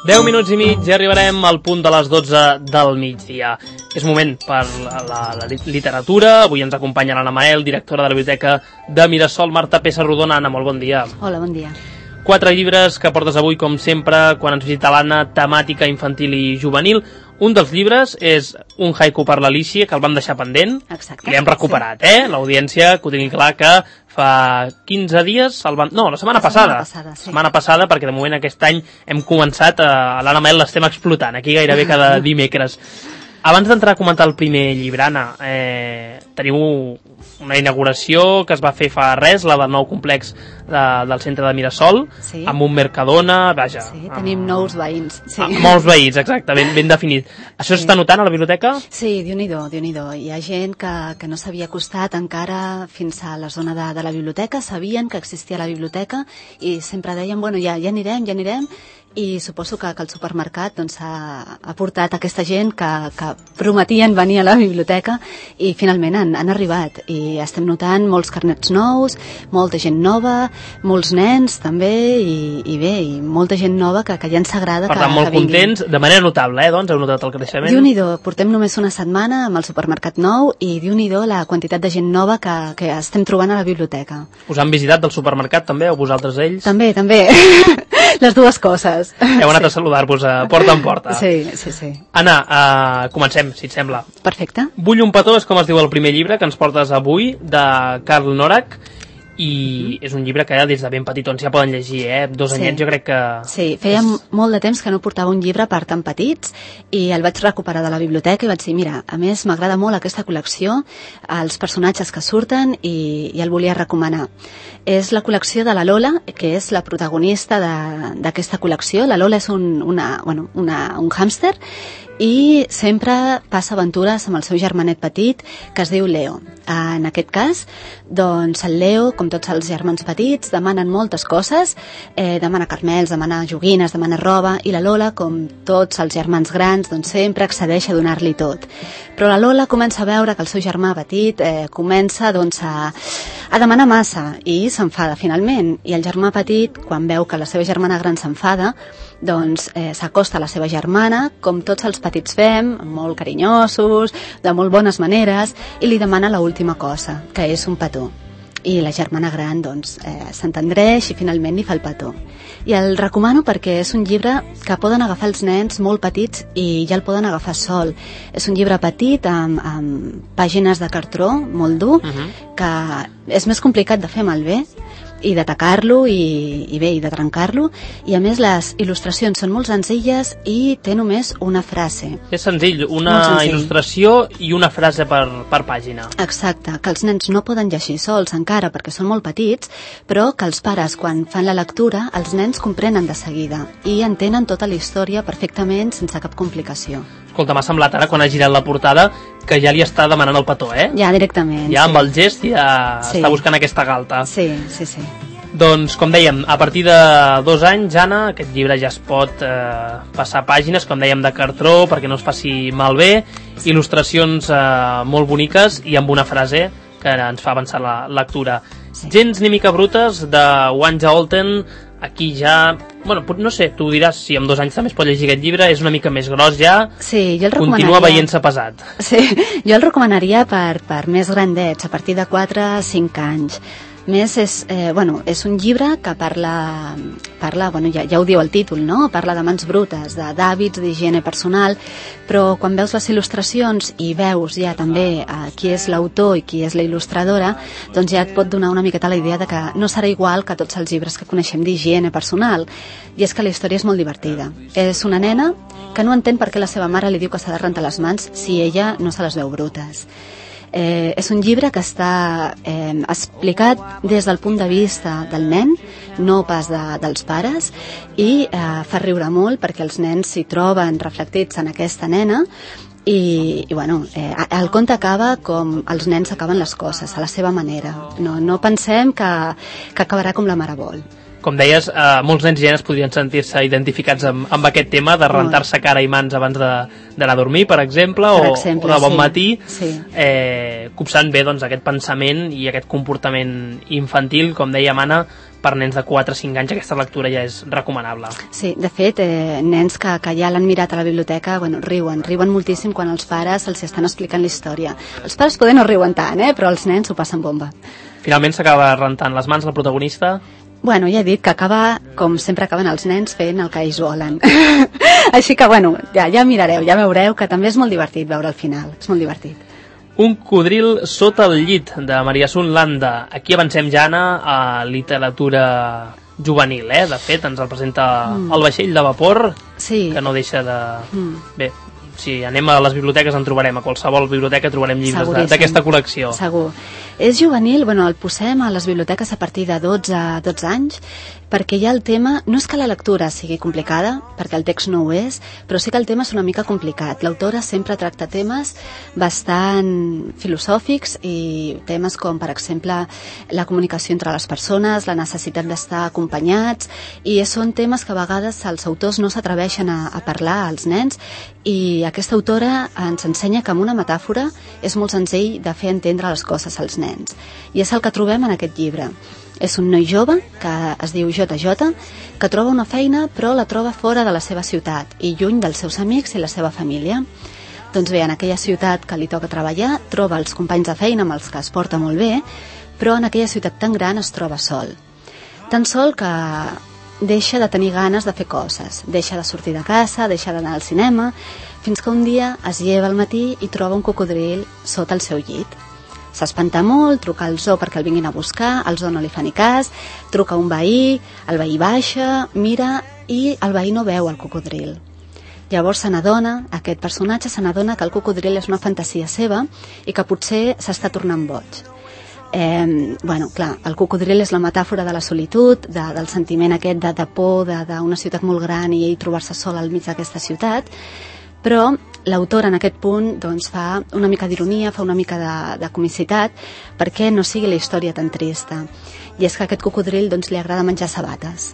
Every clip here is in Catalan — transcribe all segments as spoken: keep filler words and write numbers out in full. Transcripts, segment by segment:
deu minuts i mig i arribarem al punt de les dotze del migdia. És moment per la, la, la literatura. Avui ens acompanya l'Anna Mael, directora de la Biblioteca de Mirasol. Marta Pessarrodona. Anna, molt bon dia. Hola, bon dia. Quatre llibres que portes avui, com sempre, quan ens visita l'Anna, temàtica infantil i juvenil. Un dels llibres és un haiku per l'Alícia, que el vam deixar pendent. Exacte. L'hem recuperat, sí. eh? L'audiència, que ho tingui clar, que fa quinze dies... El vam... No, la setmana la passada. Setmana passada, sí. setmana passada, perquè de moment aquest any hem començat, a l'Anna Mael l'estem explotant, aquí gairebé cada dimecres. Abans d'entrar a comentar el primer llibre, Anna, eh, teniu una inauguració que es va fer fa res, la del nou complex de, del centre de Mirasol, sí. amb un Mercadona, vaja. Sí, tenim amb... nous veïns. Sí. Ah, molts veïns, exacte, ben, ben definit. Això s'està sí. notant a la biblioteca? Sí, Déu-n'hi-do, Déu-n'hi-do. Hi ha gent que, que no s'havia acostat encara fins a la zona de, de la biblioteca, sabien que existia la biblioteca i sempre deien, bueno, ja, ja anirem, ja anirem, i suposo que, que el supermercat doncs, ha, ha portat aquesta gent que, que prometien venir a la biblioteca i finalment han, han arribat i estem notant molts carnets nous, molta gent nova, molts nens també i, i bé, i molta gent nova que, que ja ens agrada per que, tant, molt que contents, de manera notable, eh, doncs, heu notat el creixement? Déu-n'hi-do, portem només una setmana amb el supermercat nou i Déu-n'hi-do la quantitat de gent nova que, que estem trobant a la biblioteca. Us han visitat del supermercat també, o vosaltres ells? També, també. Les dues coses. Heu anat sí. a saludar-vos a porta en porta. Sí, sí, sí. Anna, uh, comencem, si et sembla. Perfecte. Vull un petó, és com es diu el primer llibre que ens portes avui, de Karl Norak, i mm. és un llibre que des de ben petitons ja poden llegir, eh? Dos sí. anyets jo crec que... Sí, feia és... molt de temps que no portava un llibre per tan petits i el vaig recuperar de la biblioteca i vaig dir, mira, a més m'agrada molt aquesta col·lecció, els personatges que surten i, i el volia recomanar. És la col·lecció de la Lola, que és la protagonista d'aquesta col·lecció. La Lola és un, una, bueno, una, un hàmster i sempre passa aventures amb el seu germanet petit que es diu Leo. En aquest cas, doncs el Leo, com tots els germans petits, demanen moltes coses, eh, demana carmels, demana joguines, demana roba, i la Lola, com tots els germans grans, doncs sempre accedeix a donar-li tot. Però la Lola comença a veure que el seu germà petit eh, comença doncs, a, a demanar massa i s'enfada finalment, i el germà petit, quan veu que la seva germana gran s'enfada, doncs eh, s'acosta a la seva germana, com tots els petits fem, molt carinyosos, de molt bones maneres, i li demana l'última cosa, que és un petó. I la germana gran doncs, eh, s'entendreix i finalment li fa el petó. I el recomano perquè és un llibre que poden agafar els nens molt petits i ja el poden agafar sol. És un llibre petit amb, amb pàgines de cartró molt dur, uh-huh. que és més complicat de fer malbé i d'atacar-lo i, i bé, i de trencar-lo, i a més les il·lustracions són molt senzilles i té només una frase. És senzill, una senzill. il·lustració i una frase per, per pàgina. Exacte, que els nens no poden llegir sols encara perquè són molt petits, però que els pares quan fan la lectura els nens comprenen de seguida i entenen tota la història perfectament sense cap complicació. Escolta, m'ha semblat ara quan ha girat la portada que ja li està demanant el petó, eh? Ja, directament. Ja sí. amb el gest ja sí. està buscant aquesta galta. Sí, sí, sí. Doncs, com dèiem, a partir de dos anys, Anna, aquest llibre ja es pot eh, passar pàgines, com dèiem, de cartró, perquè no es faci malbé, sí. il·lustracions eh, molt boniques i amb una frase que ens fa avançar la lectura. Sí. Gens ni mica brutes, de Wanja Olten. Aquí ja, bueno, no sé, tu diràs si amb dos anys també es pot llegir aquest llibre, és una mica més gros ja, sí, jo el continua veient-se pesat. Sí, jo el recomanaria per, per més grandets, a partir de quatre a cinc anys. Més és, eh, bueno, és un llibre que parla, parla bueno, ja, ja ho diu el títol, no? Parla de mans brutes, d'hàbits, d'higiene personal, però quan veus les il·lustracions i veus ja també eh, qui és l'autor i qui és la il·lustradora, doncs ja et pot donar una miqueta la idea de que no serà igual que tots els llibres que coneixem d'higiene personal, i és que la història és molt divertida. És una nena que no entén per què la seva mare li diu que s'ha de rentar les mans si ella no se les veu brutes. Eh, és un llibre que està eh, explicat des del punt de vista del nen, no pas de, dels pares, i eh, fa riure molt perquè els nens s'hi troben reflectits en aquesta nena i, i bueno, eh, el conte acaba com els nens acaben les coses, a la seva manera. No, no pensem que, que acabarà com la mare vol. Com deies, eh, molts nens i nenes podrien sentir-se identificats amb, amb aquest tema de rentar-se cara i mans abans d'anar a dormir, per exemple, per o, exemple, o de bon sí, matí, sí. Eh, copsant bé doncs, aquest pensament i aquest comportament infantil, com deia Anna, per nens de quatre a cinc anys aquesta lectura ja és recomanable. Sí, de fet, eh, nens que, que ja l'han mirat a la biblioteca, bueno, riuen, riuen moltíssim quan els pares els estan explicant la història. Els pares poden no riuen tant, eh, però els nens ho passen bomba. Finalment s'acaba rentant les mans la protagonista. Bueno, ja he dit que acaba, com sempre acaben els nens, fent el que ells volen. Així que, bueno, ja, ja mirareu, ja veureu que també és molt divertit veure el final, és molt divertit. Un codril sota el llit, de Maria Sun Landa. Aquí avancem, Jana, a literatura juvenil, eh? De fet, ens el presenta mm. el vaixell de vapor, sí. que no deixa de... Mm. Bé, si anem a les biblioteques en trobarem, a qualsevol biblioteca trobarem llibres d'aquesta col·lecció. Segur. És juvenil, bueno, el posem a les biblioteques a partir de dotze, dotze anys, perquè ja el tema, no és que la lectura sigui complicada, perquè el text no ho és, però sí que el tema és una mica complicat. L'autora sempre tracta temes bastant filosòfics i temes com, per exemple, la comunicació entre les persones, la necessitat d'estar acompanyats, i són temes que a vegades els autors no s'atreveixen a, a parlar als nens, i aquesta autora ens ensenya que amb una metàfora és molt senzill de fer entendre les coses als nens. I és el que trobem en aquest llibre. És un noi jove, que es diu Jota Jota, que troba una feina però la troba fora de la seva ciutat i lluny dels seus amics i la seva família. Doncs bé, en aquella ciutat que li toca treballar, troba els companys de feina amb els que es porta molt bé, però en aquella ciutat tan gran es troba sol. Tan sol que deixa de tenir ganes de fer coses, deixa de sortir de casa, deixa d'anar al cinema, fins que un dia es lleva al matí i troba un cocodril sota el seu llit. S'espanta molt, truca al zoo perquè el vinguin a buscar, el zoo no li fa ni cas, truca a un veí, el veí baixa, mira i el veí no veu el cocodril. Llavors se n'adona, aquest personatge se n'adona que el cocodril és una fantasia seva i que potser s'està tornant boig. Eh, bueno, clar, el cocodril és la metàfora de la solitud, de, del sentiment aquest de, de por d'una ciutat molt gran i ell trobar-se sol al mig d'aquesta ciutat, però l'autor en aquest punt doncs, fa una mica d'ironia, fa una mica de, de comicitat perquè no sigui la història tan trista. I és que a aquest cocodril doncs, li agrada menjar sabates.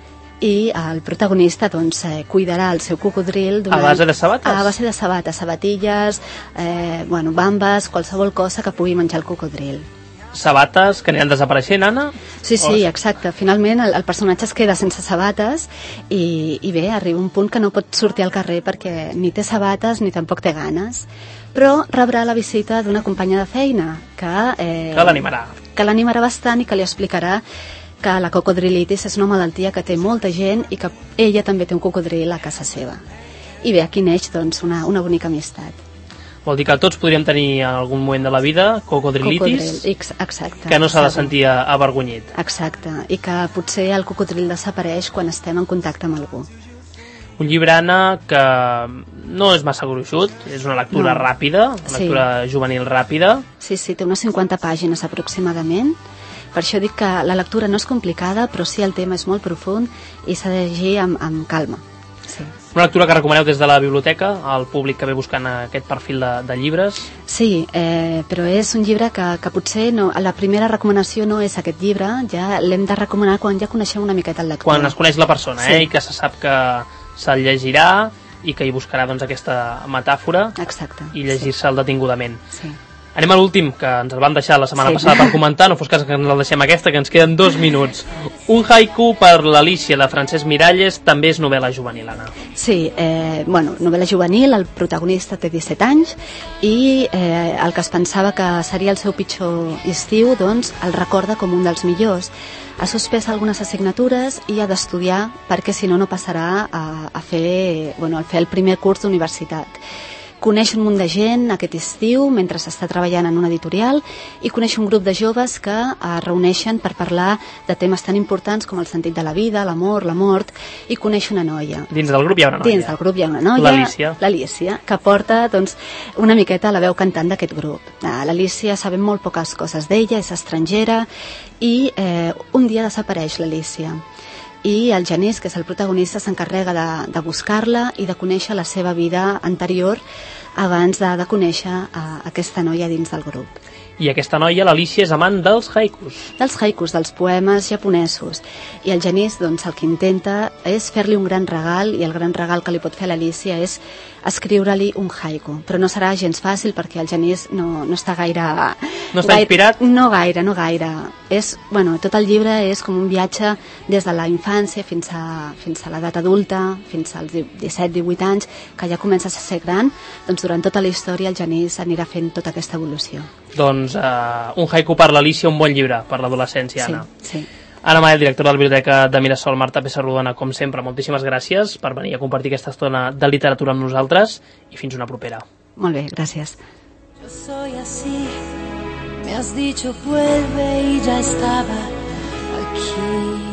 I el protagonista doncs, eh, cuidarà el seu cocodril durant... A base de sabates? A base de sabates, sabatilles, eh, bueno, bambes, qualsevol cosa que pugui menjar el cocodril. Sabates que aniran desapareixent, Anna? Sí, sí, exacte. Finalment el, el personatge es queda sense sabates i, i bé, arriba un punt que no pot sortir al carrer perquè ni té sabates ni tampoc té ganes. Però rebrà la visita d'una companya de feina que... Eh, que l'animarà. Que l'animarà bastant i que li explicarà que la cocodrilitis és una malaltia que té molta gent i que ella també té un cocodril a casa seva. I bé, aquí neix doncs, una, una bonica amistat. Vol dir que tots podríem tenir en algun moment de la vida cocodrilitis, Cocodril, exacte, que no s'ha de sentir avergonyit. Exacte, i que potser el cocodril desapareix quan estem en contacte amb algú. Un llibre, Anna, que no és massa gruixut, és una lectura no. ràpida, una sí. lectura juvenil ràpida. Sí, sí, té unes cinquanta pàgines aproximadament. Per això dic que la lectura no és complicada, però sí el tema és molt profund i s'ha de llegir amb, amb calma. Sí. Una lectura que recomaneu des de la biblioteca al públic que ve buscant aquest perfil de, de llibres? Sí, eh, però és un llibre que, que potser no, la primera recomanació no és aquest llibre, ja l'hem de recomanar quan ja coneixem una miqueta el lector. Quan es coneix la persona, sí. eh, i que se sap que se'l llegirà i que hi buscarà doncs, aquesta metàfora. Exacte, i llegir-se'l sí. detingudament. Sí. Anem a l'últim, que ens el van deixar la setmana sí. passada per comentar, no fos cas que ens el deixem aquesta, que ens queden dos minuts. Un haiku per l'Alícia, de Francesc Miralles, també és novel·la juvenil, Anna. Sí, eh, bueno, novel·la juvenil, el protagonista té disset anys i eh, el que es pensava que seria el seu pitjor estiu, doncs el recorda com un dels millors. Ha suspès algunes assignatures i ha d'estudiar perquè si no no passarà a, a fer, bueno, a fer el primer curs d'universitat. Coneix un munt de gent aquest estiu mentre s'està treballant en una editorial i coneix un grup de joves que es reuneixen per parlar de temes tan importants com el sentit de la vida, l'amor, la mort, i coneix una noia. Dins del grup hi ha una noia. Dins del grup hi ha una noia, l'Alícia, l'Alícia, que porta doncs, una miqueta la veu cantant d'aquest grup. L'Alícia sabem molt poques coses d'ella, és estrangera i eh, un dia desapareix l'Alícia. I el Genís, que és el protagonista, s'encarrega de, de buscar-la i de conèixer la seva vida anterior abans de, de conèixer a aquesta noia dins del grup. I aquesta noia, l'Alícia, és amant dels haikus. Dels haikus, dels poemes japonesos. I el Genís, doncs, el que intenta és fer-li un gran regal, i el gran regal que li pot fer a l'Alícia és escriure-li un haiku. Però no serà gens fàcil perquè el Genís no, no està gaire... No està gaire, inspirat? No gaire, no gaire. És, bueno, tot el llibre és com un viatge des de la infància fins a, fins a l'edat adulta, fins als disset divuit anys, que ja comença a ser gran, doncs durant tota la història el Genís anirà fent tota aquesta evolució. Doncs uh, un haiku per l'Alícia, un bon llibre per l'adolescència, Anna. Sí, sí. Anna Maya, directora de la Biblioteca de Mirasol. Marta Pessarrodona, com sempre, moltíssimes gràcies per venir a compartir aquesta estona de literatura amb nosaltres i fins una propera. Molt bé, gràcies. Yo soy así, me has dicho vuelve y ya estaba aquí.